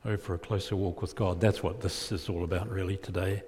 for a closer walk with God. That's what this is all about really today.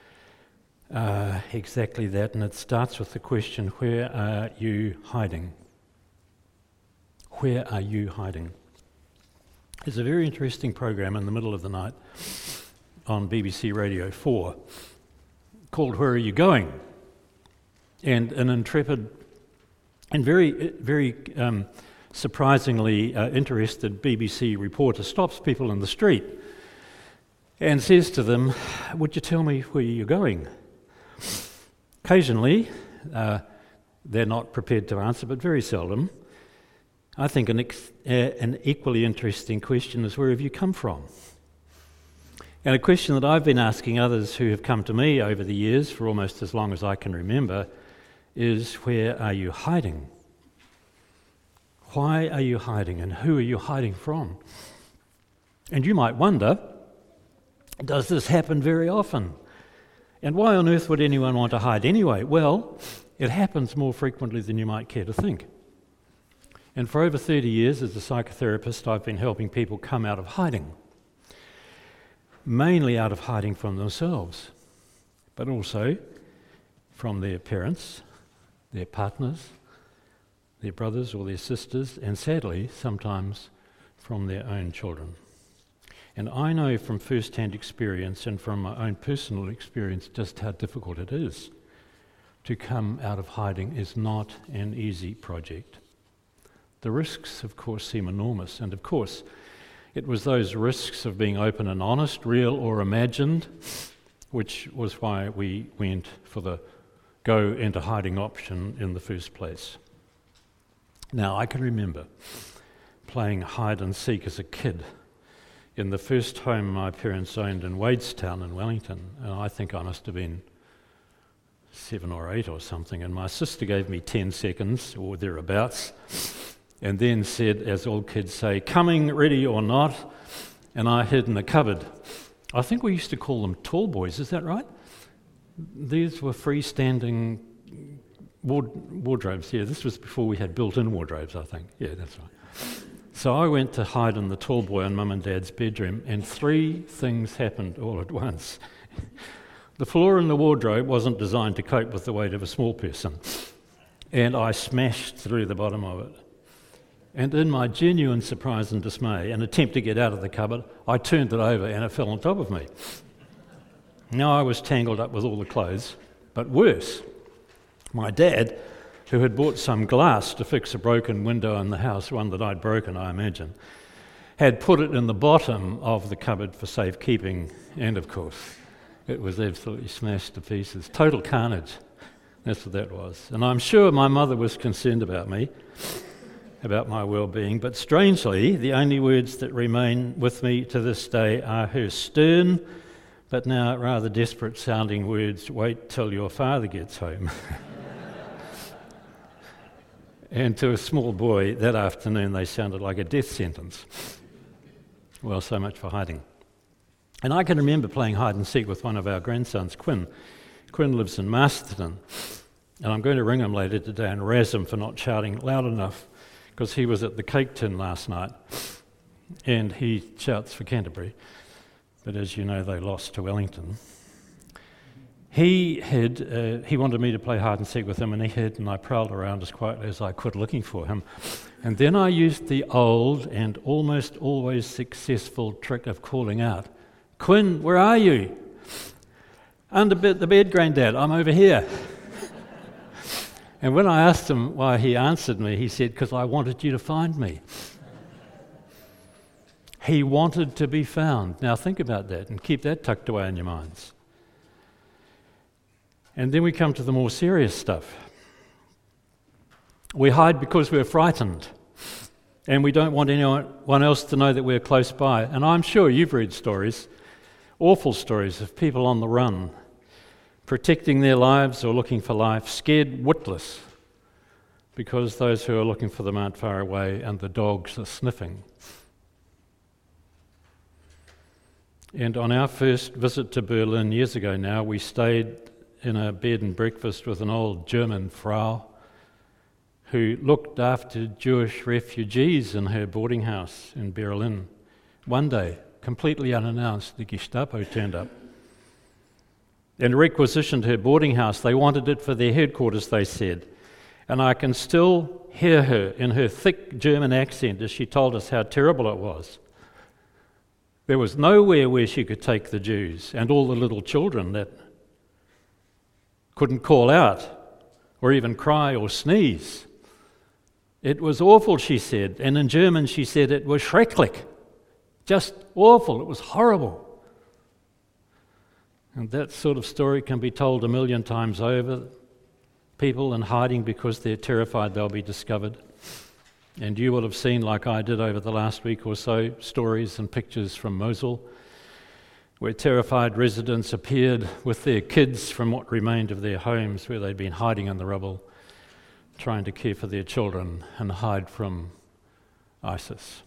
Exactly that, and it starts with the question, where are you hiding? Where are you hiding? There's a very interesting program in the middle of the night on BBC Radio 4 called Where Are You Going? And an intrepid and very surprisingly interested BBC reporter stops people in the street and says to them, "Would you tell me where you're going?" Occasionally, they're not prepared to answer, but very seldom. I think an equally interesting question is, where have you come from? And a question that I've been asking others who have come to me over the years, for almost as long as I can remember, is, where are you hiding? Why are you hiding, and who are you hiding from? And you might wonder, does this happen very often? And why on earth would anyone want to hide anyway? Well, it happens more frequently than you might care to think. And for over 30 years as a psychotherapist, I've been helping people come out of hiding. Mainly out of hiding from themselves, but also from their parents, their partners, their brothers or their sisters, and sadly, sometimes from their own children. And I know from first-hand experience and from my own personal experience just how difficult it is. To come out of hiding is not an easy project. The risks, of course, seem enormous, and of course, it was those risks of being open and honest, real or imagined, which was why we went for the go into hiding option in the first place. Now, I can remember playing hide and seek as a kid in the first home my parents owned in Wadestown in Wellington, and I think I must have been 7 or 8 or something, and my sister gave me 10 seconds or thereabouts, and then said, as all kids say, "Coming, ready or not," and I hid in the cupboard. I think we used to call them tall boys, is that right? These were freestanding wardrobes. Yeah, this was before we had built-in wardrobes, I think. Yeah, that's right. So I went to hide in the tall boy in Mum and Dad's bedroom, and 3 things happened all at once. The floor in the wardrobe wasn't designed to cope with the weight of a small person, and I smashed through the bottom of it. And in my genuine surprise and dismay, an attempt to get out of the cupboard, I turned it over and it fell on top of me. Now I was tangled up with all the clothes, but worse, my dad, who had bought some glass to fix a broken window in the house, one that I'd broken, I imagine, had put it in the bottom of the cupboard for safekeeping, and of course, it was absolutely smashed to pieces. Total carnage. That's what that was. And I'm sure my mother was concerned about me, about my well-being, but strangely, the only words that remain with me to this day are her stern, but now rather desperate-sounding words, "Wait till your father gets home." And to a small boy, that afternoon they sounded like a death sentence. Well, so much for hiding. And I can remember playing hide and seek with one of our grandsons, Quinn. Quinn lives in Masterton, and I'm going to ring him later today and razz him for not shouting loud enough, because he was at the cake tin last night, and he shouts for Canterbury, but as you know, they lost to Wellington. He wanted me to play hide and seek with him, and he hid, and I prowled around as quietly as I could looking for him. And then I used the old and almost always successful trick of calling out, "Quinn, where are you?" "Under the bed, Grandad, I'm over here." And when I asked him why he answered me, he said, "Because I wanted you to find me." He wanted to be found. Now think about that and keep that tucked away in your minds. And then we come to the more serious stuff. We hide because we're frightened, and we don't want anyone else to know that we're close by. And I'm sure you've read stories, awful stories of people on the run, protecting their lives or looking for life, scared witless, because those who are looking for them aren't far away and the dogs are sniffing. And on our first visit to Berlin years ago now, we stayed in a bed and breakfast with an old German Frau who looked after Jewish refugees in her boarding house in Berlin. One day, completely unannounced, the Gestapo turned up and requisitioned her boarding house. They wanted it for their headquarters, they said. And I can still hear her in her thick German accent as she told us how terrible it was. There was nowhere where she could take the Jews and all the little children that couldn't call out or even cry or sneeze. It was awful, she said. And in German she said it was schrecklich. Just awful. It was horrible. And that sort of story can be told a million times over. People in hiding because they're terrified they'll be discovered. And you will have seen, like I did over the last week or so, stories and pictures from Mosul, where terrified residents appeared with their kids from what remained of their homes where they'd been hiding in the rubble, trying to care for their children and hide from ISIS.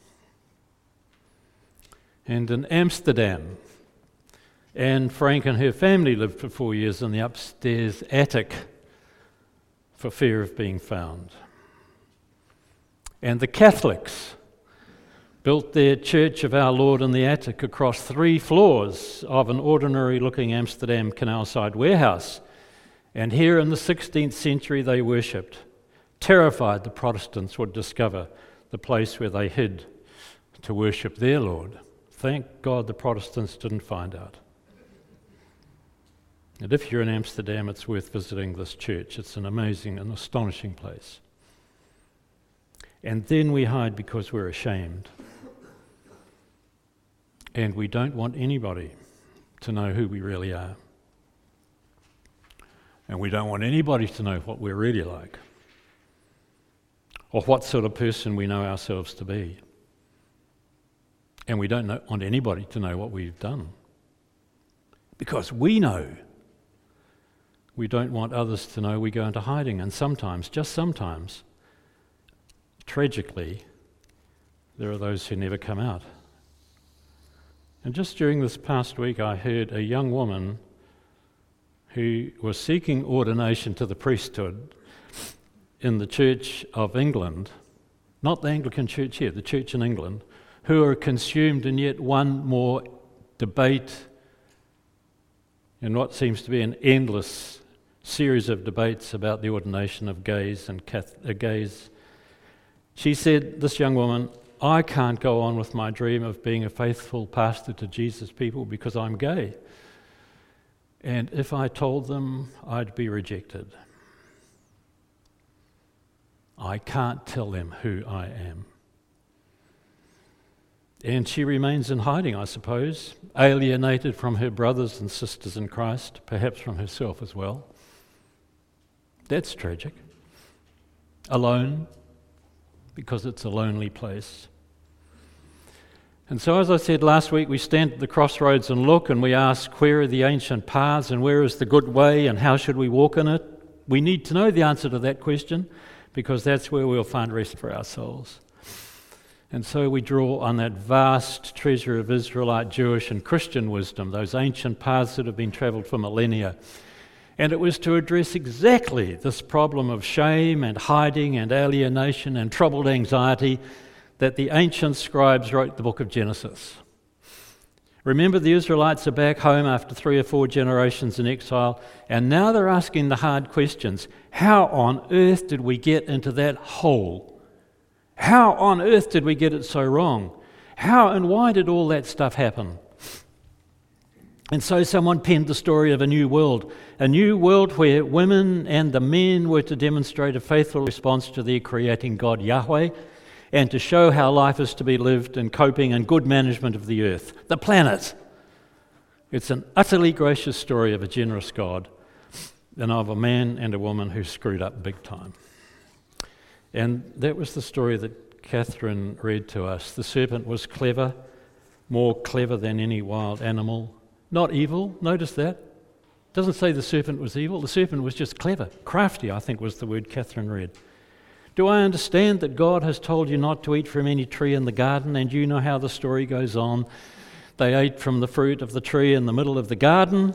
And in Amsterdam, Anne Frank and her family lived for 4 years in the upstairs attic for fear of being found. And the Catholics built their Church of Our Lord in the attic across 3 floors of an ordinary-looking Amsterdam canal-side warehouse. And here in the 16th century they worshipped, terrified the Protestants would discover the place where they hid to worship their Lord. Thank God the Protestants didn't find out. And if you're in Amsterdam, it's worth visiting this church. It's an amazing and astonishing place. And then we hide because we're ashamed. And we don't want anybody to know who we really are. And we don't want anybody to know what we're really like, or what sort of person we know ourselves to be. And we don't want anybody to know what we've done, because we know. We don't want others to know we go into hiding. And sometimes, just sometimes, tragically, there are those who never come out. And just during this past week, I heard a young woman who was seeking ordination to the priesthood in the Church of England, not the Anglican Church here, the Church in England, who are consumed in yet one more debate in what seems to be an endless series of debates about the ordination of gays and gays. She said, this young woman, I can't go on with my dream of being a faithful pastor to Jesus' people because I'm gay. And if I told them, I'd be rejected. I can't tell them who I am. And she remains in hiding, I suppose, alienated from her brothers and sisters in Christ, perhaps from herself as well. That's tragic. Alone, because it's a lonely place. And so, as I said last week, we stand at the crossroads and look, and we ask, where are the ancient paths, and where is the good way, and how should we walk in it? We need to know the answer to that question, because that's where we'll find rest for our souls. And so we draw on that vast treasure of Israelite, Jewish and Christian wisdom, those ancient paths that have been travelled for millennia. And it was to address exactly this problem of shame and hiding and alienation and troubled anxiety that the ancient scribes wrote the book of Genesis. Remember, the Israelites are back home after 3 or 4 generations in exile, and now they're asking the hard questions. How on earth did we get into that hole? How on earth did we get it so wrong? How and why did all that stuff happen? And so someone penned the story of a new world where women and the men were to demonstrate a faithful response to their creating God Yahweh, and to show how life is to be lived in coping and good management of the earth, the planet. It's an utterly gracious story of a generous God and of a man and a woman who screwed up big time. And that was the story that Catherine read to us. The serpent was clever, more clever than any wild animal. Not evil, notice that. It doesn't say the serpent was evil, the serpent was just clever. Crafty, I think, was the word Catherine read. Do I understand that God has told you not to eat from any tree in the garden? And you know how the story goes on. They ate from the fruit of the tree in the middle of the garden.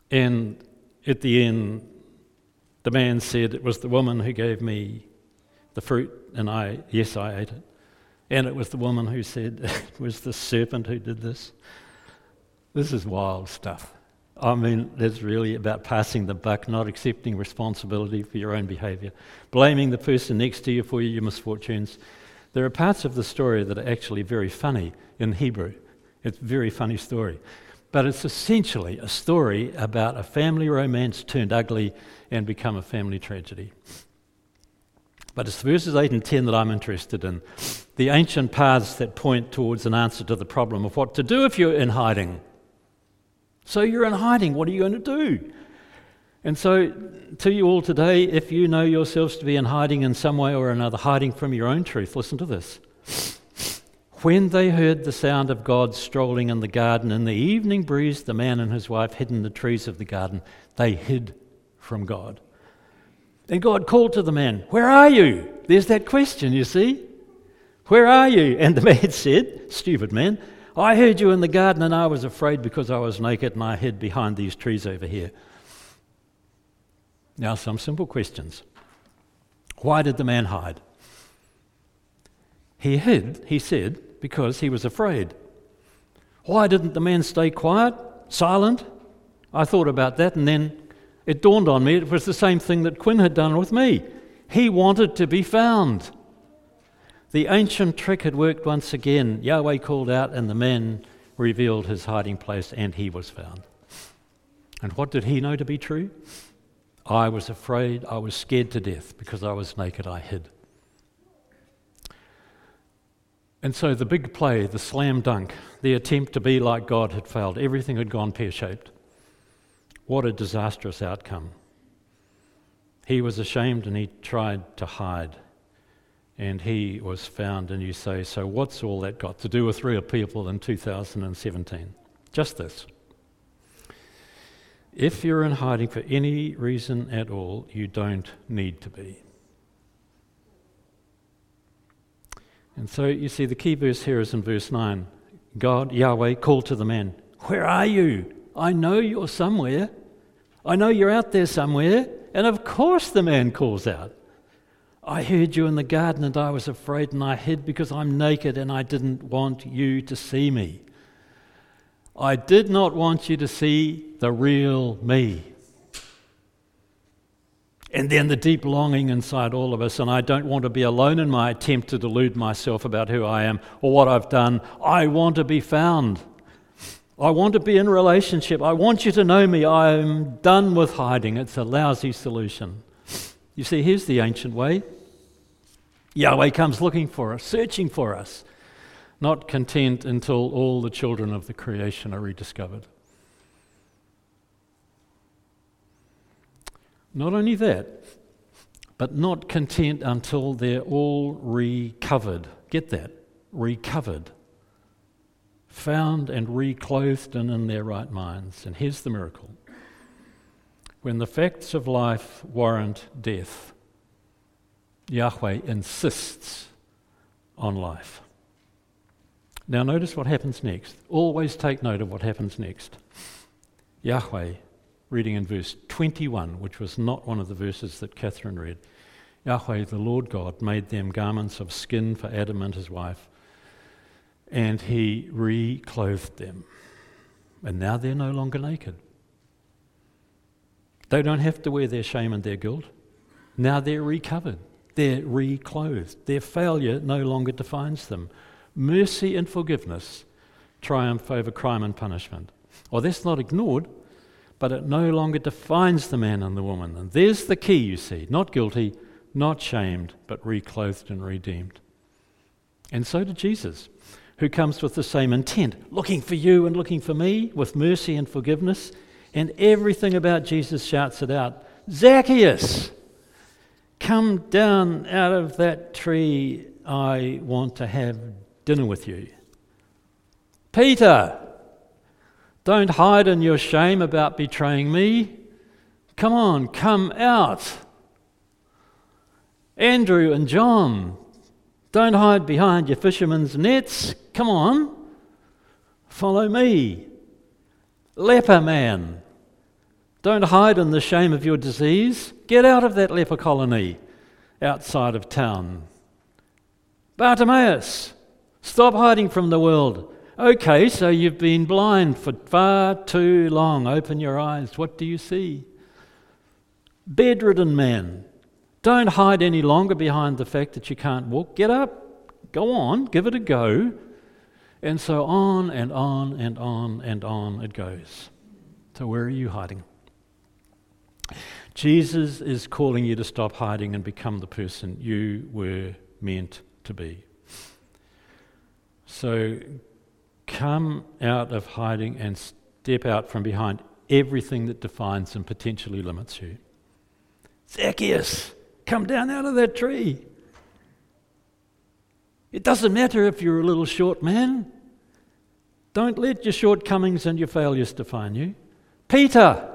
And at the end, the man said, it was the woman who gave me the fruit, and I ate it. And it was the woman who said, it was the serpent who did this. This is wild stuff. I mean, it's really about passing the buck, not accepting responsibility for your own behaviour, blaming the person next to you for your misfortunes. There are parts of the story that are actually very funny in Hebrew. It's a very funny story. But it's essentially a story about a family romance turned ugly and become a family tragedy. But it's verses 8 and 10 that I'm interested in. The ancient paths that point towards an answer to the problem of what to do if you're in hiding. So you're in hiding, what are you going to do? And so to you all today, if you know yourselves to be in hiding in some way or another, hiding from your own truth, listen to this. When they heard the sound of God strolling in the garden in the evening breeze, the man and his wife hid in the trees of the garden. They hid from God. And God called to the man, "Where are you?" There's that question, you see. "Where are you?" And the man said, stupid man, "I heard you in the garden and I was afraid because I was naked and I hid behind these trees over here." Now some simple questions. Why did the man hide? He hid, he said, because he was afraid. Why didn't the man stay quiet, silent? I thought about that and then it dawned on me it was the same thing that Quinn had done with me. He wanted to be found. The ancient trick had worked once again. Yahweh called out and the man revealed his hiding place and he was found. And what did he know to be true? I was afraid, I was scared to death because I was naked, I hid. And so the big play, the slam dunk, the attempt to be like God had failed. Everything had gone pear-shaped. What a disastrous outcome. He was ashamed and he tried to hide. And he was found, and you say, so what's all that got to do with real people in 2017? Just this. If you're in hiding for any reason at all, you don't need to be. And so you see the key verse here is in verse 9. God, Yahweh, called to the man, "Where are you? I know you're somewhere. I know you're out there somewhere." And of course the man calls out, "I heard you in the garden and I was afraid and I hid because I'm naked and I didn't want you to see me." I did not want you to see the real me. And then the deep longing inside all of us, and I don't want to be alone in my attempt to delude myself about who I am or what I've done. I want to be found. I want to be in relationship. I want you to know me. I'm done with hiding. It's a lousy solution. You see, here's the ancient way. Yahweh comes looking for us, searching for us, not content until all the children of the creation are rediscovered. Not only that, but not content until they're all recovered. Get that? Recovered. Found and reclothed and in their right minds. And here's the miracle. When the facts of life warrant death, Yahweh insists on life. Now notice what happens next. Always take note of what happens next. Yahweh, reading in verse 21, which was not one of the verses that Catherine read. Yahweh, the Lord God, made them garments of skin for Adam and his wife, and he reclothed them. And now they're no longer naked. They don't have to wear their shame and their guilt. Now they're recovered. They're reclothed. Their failure no longer defines them. Mercy and forgiveness triumph over crime and punishment. Well, that's not ignored, but it no longer defines the man and the woman. And there's the key, you see. Not guilty, not shamed, but reclothed and redeemed. And so did Jesus, who comes with the same intent, looking for you and looking for me, with mercy and forgiveness. And everything about Jesus shouts it out. Zacchaeus, come down out of that tree. I want to have dinner with you. Peter, don't hide in your shame about betraying me. Come on, come out. Andrew and John, don't hide behind your fishermen's nets. Come on, follow me. Leper man, don't hide in the shame of your disease. Get out of that leper colony outside of town. Bartimaeus, stop hiding from the world. Okay, so you've been blind for far too long. Open your eyes. What do you see? Bedridden man, don't hide any longer behind the fact that you can't walk. Get up, go on, give it a go. And so on and on and on and on it goes. So where are you hiding? Jesus is calling you to stop hiding and become the person you were meant to be. So come out of hiding and step out from behind everything that defines and potentially limits you. Zacchaeus, come down out of that tree. It doesn't matter if you're a little short man. Don't let your shortcomings and your failures define you. Peter,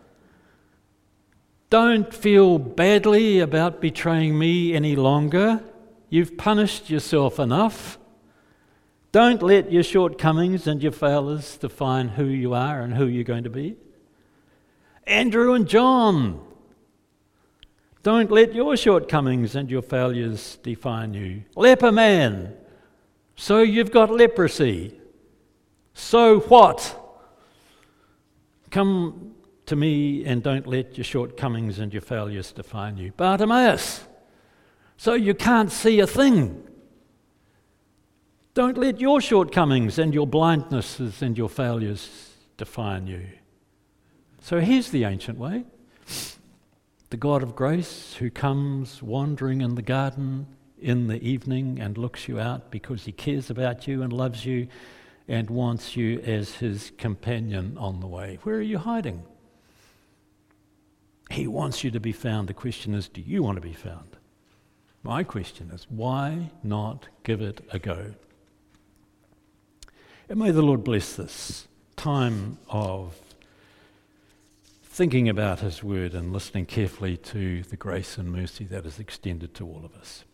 don't feel badly about betraying me any longer. You've punished yourself enough. Don't let your shortcomings and your failures define who you are and who you're going to be. Andrew and John, don't let your shortcomings and your failures define you. Leper man, so you've got leprosy. So what? Come to me and don't let your shortcomings and your failures define you. Bartimaeus, so you can't see a thing. Don't let your shortcomings and your blindnesses and your failures define you. So here's the ancient way. The God of grace who comes wandering in the garden in the evening and looks you out because he cares about you and loves you and wants you as his companion on the way. Where are you hiding? He wants you to be found. The question is, do you want to be found? My question is, why not give it a go? And may the Lord bless this time of thinking about his word and listening carefully to the grace and mercy that is extended to all of us.